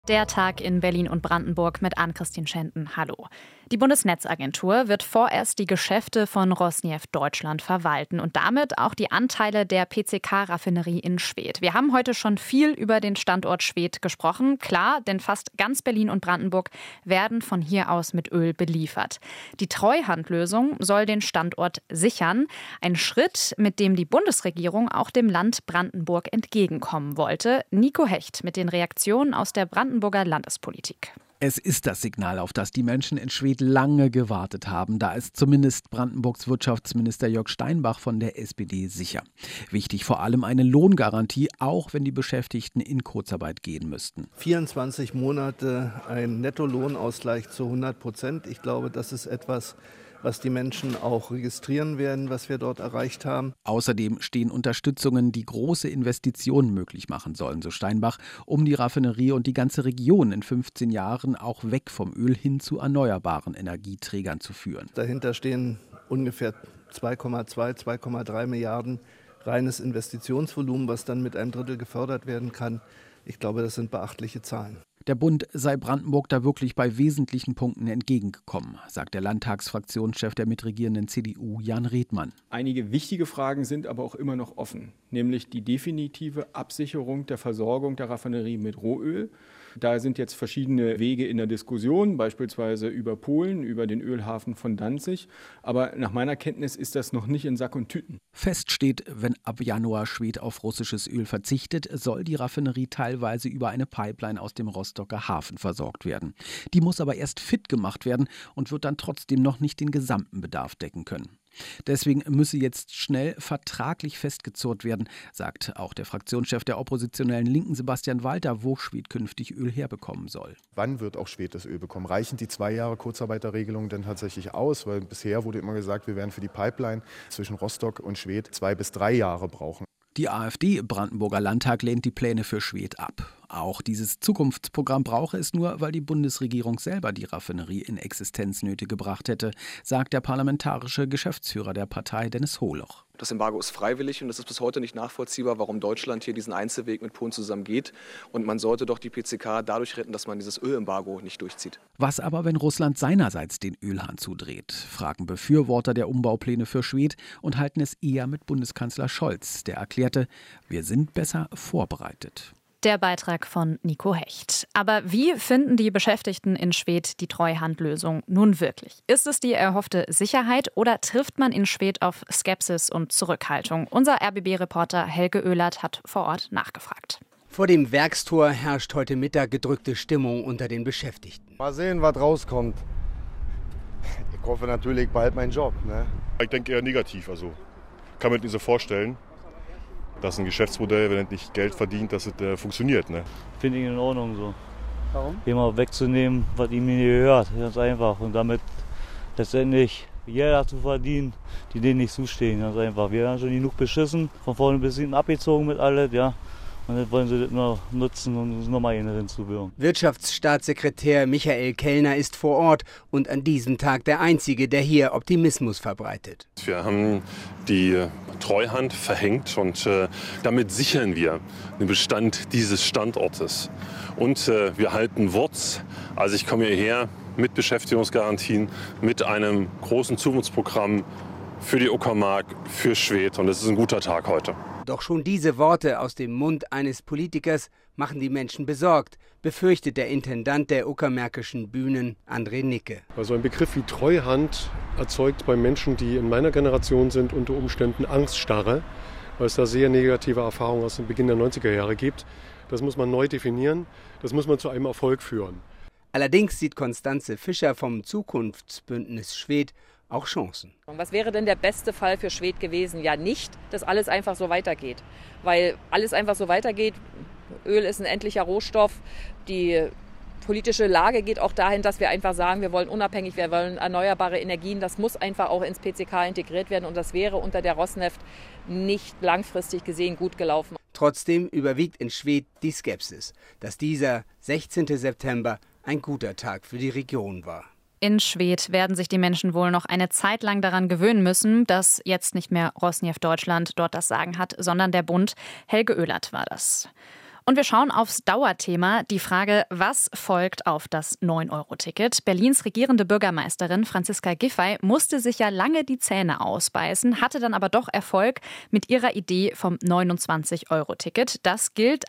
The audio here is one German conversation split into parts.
Der Tag in Berlin und Brandenburg mit Ann-Christine Schenten. Hallo. Die Bundesnetzagentur wird vorerst die Geschäfte von Rosneft Deutschland verwalten und damit auch die Anteile der PCK-Raffinerie in Schwedt. Wir haben heute schon viel über den Standort Schwedt gesprochen. Klar, denn fast ganz Berlin und Brandenburg werden von hier aus mit Öl beliefert. Die Treuhandlösung soll den Standort sichern. Ein Schritt, mit dem die Bundesregierung auch dem Land Brandenburg entgegenkommen wollte. Nico Hecht mit den Reaktionen aus der Brandenburger Landespolitik. Es ist das Signal, auf das die Menschen in Schwedt lange gewartet haben. Da ist zumindest Brandenburgs Wirtschaftsminister Jörg Steinbach von der SPD sicher. Wichtig vor allem eine Lohngarantie, auch wenn die Beschäftigten in Kurzarbeit gehen müssten. 24 Monate ein Nettolohnausgleich zu 100%. Ich glaube, das ist etwas, was die Menschen auch registrieren werden, was wir dort erreicht haben. Außerdem stehen Unterstützungen, die große Investitionen möglich machen sollen, so Steinbach, um die Raffinerie und die ganze Region in 15 Jahren auch weg vom Öl hin zu erneuerbaren Energieträgern zu führen. Dahinter stehen ungefähr 2,3 Milliarden reines Investitionsvolumen, was dann mit einem Drittel gefördert werden kann. Ich glaube, das sind beachtliche Zahlen. Der Bund sei Brandenburg da wirklich bei wesentlichen Punkten entgegengekommen, sagt der Landtagsfraktionschef der mitregierenden CDU, Jan Redmann. Einige wichtige Fragen sind aber auch immer noch offen, nämlich die definitive Absicherung der Versorgung der Raffinerie mit Rohöl. Da sind jetzt verschiedene Wege in der Diskussion, beispielsweise über Polen, über den Ölhafen von Danzig. Aber nach meiner Kenntnis ist das noch nicht in Sack und Tüten. Fest steht, wenn ab Januar Schwedt auf russisches Öl verzichtet, soll die Raffinerie teilweise über eine Pipeline aus dem Rostocker Hafen versorgt werden. Die muss aber erst fit gemacht werden und wird dann trotzdem noch nicht den gesamten Bedarf decken können. Deswegen müsse jetzt schnell vertraglich festgezurrt werden, sagt auch der Fraktionschef der oppositionellen Linken Sebastian Walter, wo Schwedt künftig Öl herbekommen soll. Wann wird auch Schwedt das Öl bekommen? Reichen die 2 Jahre Kurzarbeiterregelung denn tatsächlich aus? Weil bisher wurde immer gesagt, wir werden für die Pipeline zwischen Rostock und Schwedt 2 bis 3 Jahre brauchen. Die AfD im Brandenburger Landtag lehnt die Pläne für Schwedt ab. Auch dieses Zukunftsprogramm brauche es nur, weil die Bundesregierung selber die Raffinerie in Existenznöte gebracht hätte, sagt der parlamentarische Geschäftsführer der Partei Dennis Holoch. Das Embargo ist freiwillig und es ist bis heute nicht nachvollziehbar, warum Deutschland hier diesen Einzelweg mit Polen zusammen geht. Und man sollte doch die PCK dadurch retten, dass man dieses Ölembargo nicht durchzieht. Was aber, wenn Russland seinerseits den Ölhahn zudreht, fragen Befürworter der Umbaupläne für Schwedt und halten es eher mit Bundeskanzler Scholz, der erklärte, wir sind besser vorbereitet. Der Beitrag von Nico Hecht. Aber wie finden die Beschäftigten in Schwedt die Treuhandlösung nun wirklich? Ist es die erhoffte Sicherheit oder trifft man in Schwedt auf Skepsis und Zurückhaltung? Unser RBB-Reporter Helge Oehlert hat vor Ort nachgefragt. Vor dem Werkstor herrscht heute Mittag gedrückte Stimmung unter den Beschäftigten. Mal sehen, was rauskommt. Ich hoffe natürlich bald meinen Job. Ne? Ich denke eher negativ. Also kann man sich nicht so vorstellen, dass ein Geschäftsmodell, wenn es nicht Geld verdient, dass es funktioniert. Ne? Finde ich in Ordnung so. Warum? Immer wegzunehmen, was ihm nicht gehört. Ganz einfach. Und damit letztendlich Gelder zu verdienen, die denen nicht zustehen. Ganz einfach. Wir haben schon genug beschissen, von vorne bis hinten abgezogen mit alles, ja. Und jetzt wollen sie das nur nutzen und uns nochmal hinzubürgen. Wirtschaftsstaatssekretär Michael Kellner ist vor Ort und an diesem Tag der Einzige, der hier Optimismus verbreitet. Wir haben die Treuhand verhängt und damit sichern wir den Bestand dieses Standortes. Und wir halten Wort. Also ich komme hierher mit Beschäftigungsgarantien, mit einem großen Zukunftsprogramm für die Uckermark, für Schwedt. Und es ist ein guter Tag heute. Doch schon diese Worte aus dem Mund eines Politikers machen die Menschen besorgt, befürchtet der Intendant der uckermärkischen Bühnen, André Nicke. Also ein Begriff wie Treuhand erzeugt bei Menschen, die in meiner Generation sind, unter Umständen Angststarre, weil es da sehr negative Erfahrungen aus dem Beginn der 90er Jahre gibt. Das muss man neu definieren, das muss man zu einem Erfolg führen. Allerdings sieht Constanze Fischer vom Zukunftsbündnis Schwedt auch Chancen. Was wäre denn der beste Fall für Schwedt gewesen? Ja, nicht, dass alles einfach so weitergeht. Weil alles einfach so weitergeht, Öl ist ein endlicher Rohstoff, die politische Lage geht auch dahin, dass wir einfach sagen, wir wollen unabhängig, wir wollen erneuerbare Energien. Das muss einfach auch ins PCK integriert werden und das wäre unter der Rosneft nicht langfristig gesehen gut gelaufen. Trotzdem überwiegt in Schwedt die Skepsis, dass dieser 16. September ein guter Tag für die Region war. In Schwedt werden sich die Menschen wohl noch eine Zeit lang daran gewöhnen müssen, dass jetzt nicht mehr Rosneft Deutschland dort das Sagen hat, sondern der Bund. Helge Oehlert war das. Und wir schauen aufs Dauerthema, die Frage, was folgt auf das 9-Euro-Ticket? Berlins regierende Bürgermeisterin Franziska Giffey musste sich ja lange die Zähne ausbeißen, hatte dann aber doch Erfolg mit ihrer Idee vom 29-Euro-Ticket. Das gilt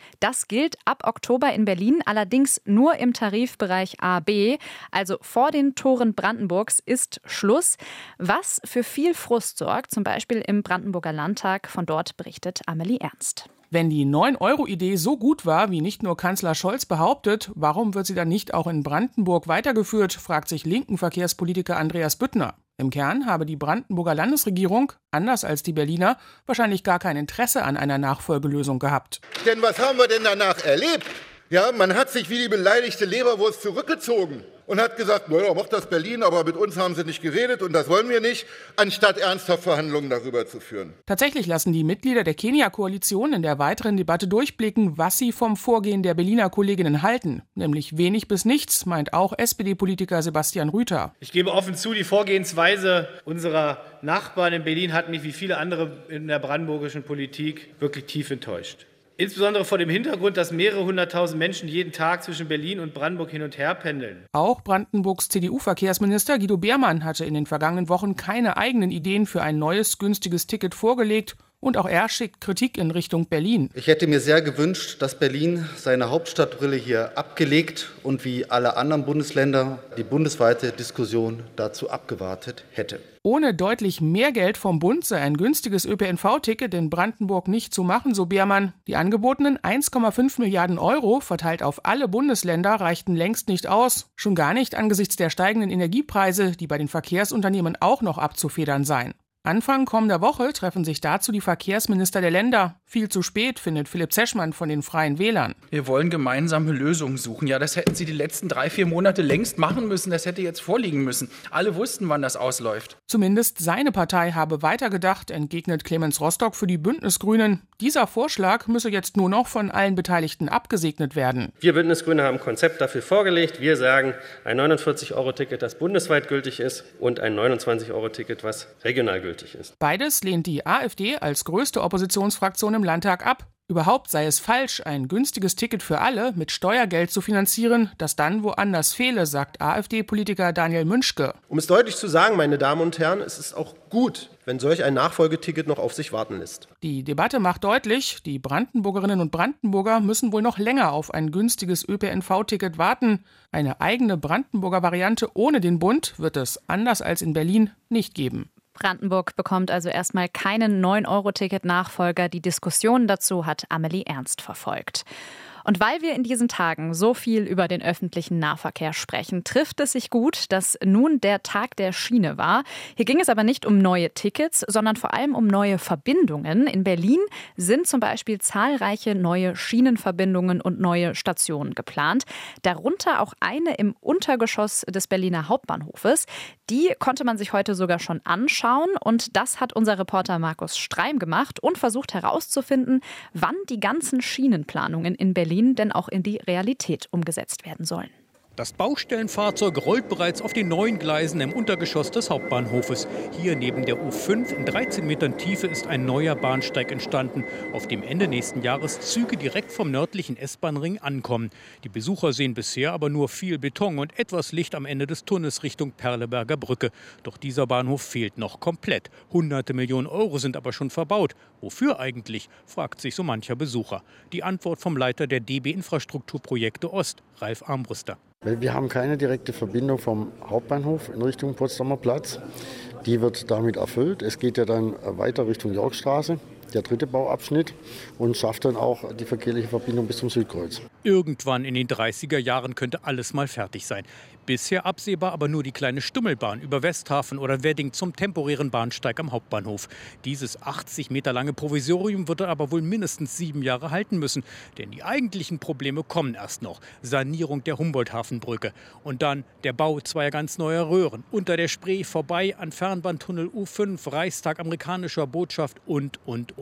ab Oktober in Berlin, allerdings nur im Tarifbereich A/B, also vor den Toren Brandenburgs ist Schluss. Was für viel Frust sorgt, zum Beispiel im Brandenburger Landtag. Von dort berichtet Amelie Ernst. Wenn die 9-Euro-Idee so gut war, wie nicht nur Kanzler Scholz behauptet, warum wird sie dann nicht auch in Brandenburg weitergeführt, fragt sich linken Verkehrspolitiker Andreas Büttner. Im Kern habe die Brandenburger Landesregierung, anders als die Berliner, wahrscheinlich gar kein Interesse an einer Nachfolgelösung gehabt. Denn was haben wir denn danach erlebt? Ja, man hat sich wie die beleidigte Leberwurst zurückgezogen und hat gesagt, naja, macht das Berlin, aber mit uns haben sie nicht geredet und das wollen wir nicht, anstatt ernsthaft Verhandlungen darüber zu führen. Tatsächlich lassen die Mitglieder der Kenia-Koalition in der weiteren Debatte durchblicken, was sie vom Vorgehen der Berliner Kolleginnen halten. Nämlich wenig bis nichts, meint auch SPD-Politiker Sebastian Rüther. Ich gebe offen zu, die Vorgehensweise unserer Nachbarn in Berlin hat mich wie viele andere in der brandenburgischen Politik wirklich tief enttäuscht. Insbesondere vor dem Hintergrund, dass mehrere hunderttausend Menschen jeden Tag zwischen Berlin und Brandenburg hin und her pendeln. Auch Brandenburgs CDU-Verkehrsminister Guido Beermann hatte in den vergangenen Wochen keine eigenen Ideen für ein neues, günstiges Ticket vorgelegt. Und auch er schickt Kritik in Richtung Berlin. Ich hätte mir sehr gewünscht, dass Berlin seine Hauptstadtbrille hier abgelegt und wie alle anderen Bundesländer die bundesweite Diskussion dazu abgewartet hätte. Ohne deutlich mehr Geld vom Bund sei ein günstiges ÖPNV-Ticket in Brandenburg nicht zu machen, so Beermann. Die angebotenen 1,5 Milliarden Euro verteilt auf alle Bundesländer reichten längst nicht aus. Schon gar nicht angesichts der steigenden Energiepreise, die bei den Verkehrsunternehmen auch noch abzufedern seien. Anfang kommender Woche treffen sich dazu die Verkehrsminister der Länder. Viel zu spät, findet Philipp Zeschmann von den Freien Wählern. Wir wollen gemeinsame Lösungen suchen. Ja, das hätten Sie die letzten 3-4 Monate längst machen müssen. Das hätte jetzt vorliegen müssen. Alle wussten, wann das ausläuft. Zumindest seine Partei habe weitergedacht, entgegnet Clemens Rostock für die Bündnisgrünen. Dieser Vorschlag müsse jetzt nur noch von allen Beteiligten abgesegnet werden. Wir Bündnisgrüne haben ein Konzept dafür vorgelegt. Wir sagen, ein 49-Euro-Ticket, das bundesweit gültig ist, und ein 29-Euro-Ticket, was regional gültig ist. Beides lehnt die AfD als größte Oppositionsfraktion im Landtag ab. Überhaupt sei es falsch, ein günstiges Ticket für alle mit Steuergeld zu finanzieren, das dann woanders fehle, sagt AfD-Politiker Daniel Münschke. Um es deutlich zu sagen, meine Damen und Herren, es ist auch gut, wenn solch ein Nachfolgeticket noch auf sich warten lässt. Die Debatte macht deutlich, die Brandenburgerinnen und Brandenburger müssen wohl noch länger auf ein günstiges ÖPNV-Ticket warten. Eine eigene Brandenburger Variante ohne den Bund wird es, anders als in Berlin, nicht geben. Brandenburg bekommt also erstmal keinen 9-Euro-Ticket-Nachfolger. Die Diskussion dazu hat Amelie Ernst verfolgt. Und weil wir in diesen Tagen so viel über den öffentlichen Nahverkehr sprechen, trifft es sich gut, dass nun der Tag der Schiene war. Hier ging es aber nicht um neue Tickets, sondern vor allem um neue Verbindungen. In Berlin sind zum Beispiel zahlreiche neue Schienenverbindungen und neue Stationen geplant. Darunter auch eine im Untergeschoss des Berliner Hauptbahnhofes. Die konnte man sich heute sogar schon anschauen. Und das hat unser Reporter Markus Streim gemacht und versucht herauszufinden, wann die ganzen Schienenplanungen in Berlin denn auch in die Realität umgesetzt werden sollen. Das Baustellenfahrzeug rollt bereits auf den neuen Gleisen im Untergeschoss des Hauptbahnhofes. Hier neben der U5 in 13 Metern Tiefe ist ein neuer Bahnsteig entstanden, auf dem Ende nächsten Jahres Züge direkt vom nördlichen S-Bahn-Ring ankommen. Die Besucher sehen bisher aber nur viel Beton und etwas Licht am Ende des Tunnels Richtung Perleberger Brücke. Doch dieser Bahnhof fehlt noch komplett. Hunderte Millionen Euro sind aber schon verbaut. Wofür eigentlich, fragt sich so mancher Besucher. Die Antwort vom Leiter der DB Infrastrukturprojekte Ost, Ralf Armbruster. Wir haben keine direkte Verbindung vom Hauptbahnhof in Richtung Potsdamer Platz. Die wird damit erfüllt. Es geht ja dann weiter Richtung Yorkstraße, der dritte Bauabschnitt, und schafft dann auch die verkehrliche Verbindung bis zum Südkreuz. Irgendwann in den 30er Jahren könnte alles mal fertig sein. Bisher absehbar aber nur die kleine Stummelbahn über Westhafen oder Wedding zum temporären Bahnsteig am Hauptbahnhof. Dieses 80 Meter lange Provisorium wird aber wohl mindestens 7 Jahre halten müssen. Denn die eigentlichen Probleme kommen erst noch. Sanierung der Humboldt-Hafenbrücke. Und dann der Bau zweier ganz neuer Röhren. Unter der Spree vorbei an Fernbahntunnel U5, Reichstag amerikanischer Botschaft und.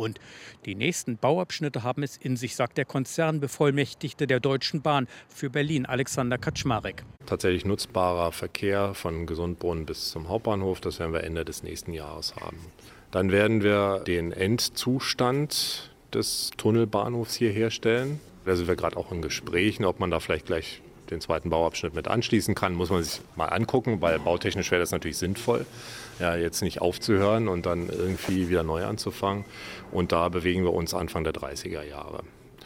Die nächsten Bauabschnitte haben es in sich, sagt der Konzernbevollmächtigte der Deutschen Bahn für Berlin, Alexander Kaczmarek. Tatsächlich nutzbarer Verkehr von Gesundbrunnen bis zum Hauptbahnhof, das werden wir Ende des nächsten Jahres haben. Dann werden wir den Endzustand des Tunnelbahnhofs hier herstellen. Da sind wir gerade auch in Gesprächen, ob man da vielleicht gleich den zweiten Bauabschnitt mit anschließen kann. Muss man sich mal angucken, weil bautechnisch wäre das natürlich sinnvoll, ja, jetzt nicht aufzuhören und dann irgendwie wieder neu anzufangen. Und da bewegen wir uns Anfang der 30er Jahre.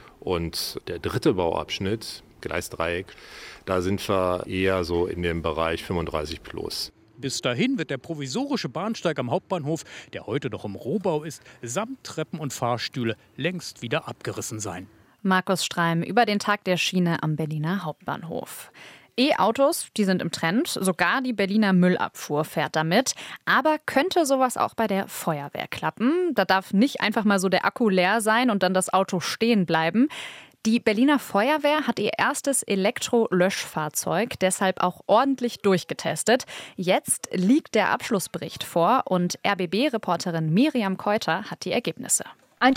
Und der dritte Bauabschnitt, Gleisdreieck, da sind wir eher so in dem Bereich 35 plus. Bis dahin wird der provisorische Bahnsteig am Hauptbahnhof, der heute noch im Rohbau ist, samt Treppen und Fahrstühle längst wieder abgerissen sein. Markus Streim über den Tag der Schiene am Berliner Hauptbahnhof. E-Autos, die sind im Trend. Sogar die Berliner Müllabfuhr fährt damit. Aber könnte sowas auch bei der Feuerwehr klappen? Da darf nicht einfach mal so der Akku leer sein und dann das Auto stehen bleiben. Die Berliner Feuerwehr hat ihr erstes Elektrolöschfahrzeug deshalb auch ordentlich durchgetestet. Jetzt liegt der Abschlussbericht vor und RBB-Reporterin Miriam Keuter hat die Ergebnisse.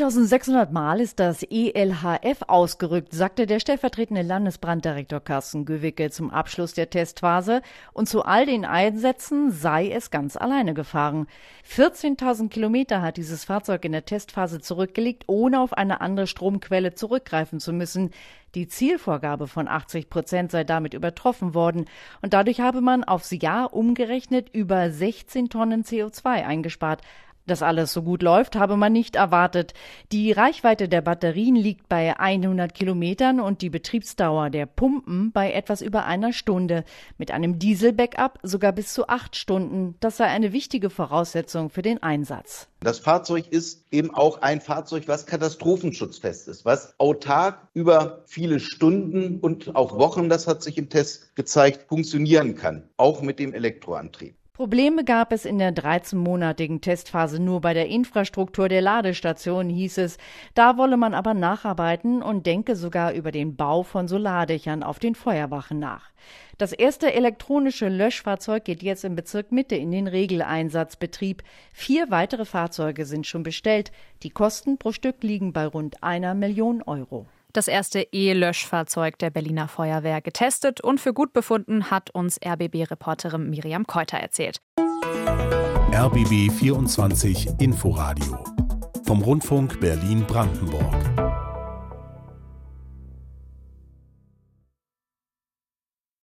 1600 Mal ist das ELHF ausgerückt, sagte der stellvertretende Landesbranddirektor Carsten Göwicke zum Abschluss der Testphase. Und zu all den Einsätzen sei es ganz alleine gefahren. 14.000 Kilometer hat dieses Fahrzeug in der Testphase zurückgelegt, ohne auf eine andere Stromquelle zurückgreifen zu müssen. Die Zielvorgabe von 80% sei damit übertroffen worden. Und dadurch habe man aufs Jahr umgerechnet über 16 Tonnen CO2 eingespart. Dass alles so gut läuft, habe man nicht erwartet. Die Reichweite der Batterien liegt bei 100 Kilometern und die Betriebsdauer der Pumpen bei etwas über einer Stunde. Mit einem Diesel-Backup sogar bis zu 8 Stunden. Das sei eine wichtige Voraussetzung für den Einsatz. Das Fahrzeug ist eben auch ein Fahrzeug, was katastrophenschutzfest ist, was autark über viele Stunden und auch Wochen, das hat sich im Test gezeigt, funktionieren kann, auch mit dem Elektroantrieb. Probleme gab es in der 13-monatigen Testphase nur bei der Infrastruktur der Ladestationen, hieß es. Da wolle man aber nacharbeiten und denke sogar über den Bau von Solardächern auf den Feuerwachen nach. Das erste elektronische Löschfahrzeug geht jetzt im Bezirk Mitte in den Regeleinsatzbetrieb. 4 weitere Fahrzeuge sind schon bestellt. Die Kosten pro Stück liegen bei rund 1 Million Euro. Das erste E-Löschfahrzeug der Berliner Feuerwehr getestet und für gut befunden, hat uns RBB-Reporterin Miriam Keuter erzählt. RBB 24 Inforadio vom Rundfunk Berlin-Brandenburg.